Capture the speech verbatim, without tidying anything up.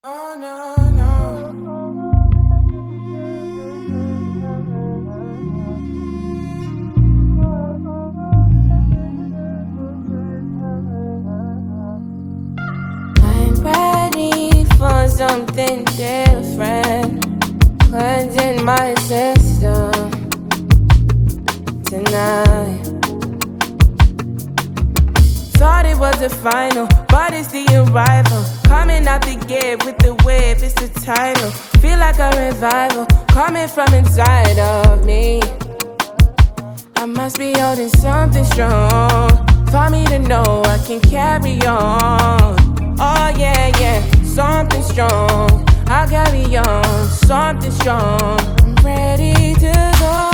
Oh no, no. I'm ready for something different. Cleansing my system tonight. Thought it was the final, but it's the arrival. Coming out the gate with the wave, it's the title. Feel like a revival, coming from inside of me. I must be holding something strong for me to know I can carry on. Oh yeah, yeah, something strong. I'll carry on, something strong. I'm ready to go.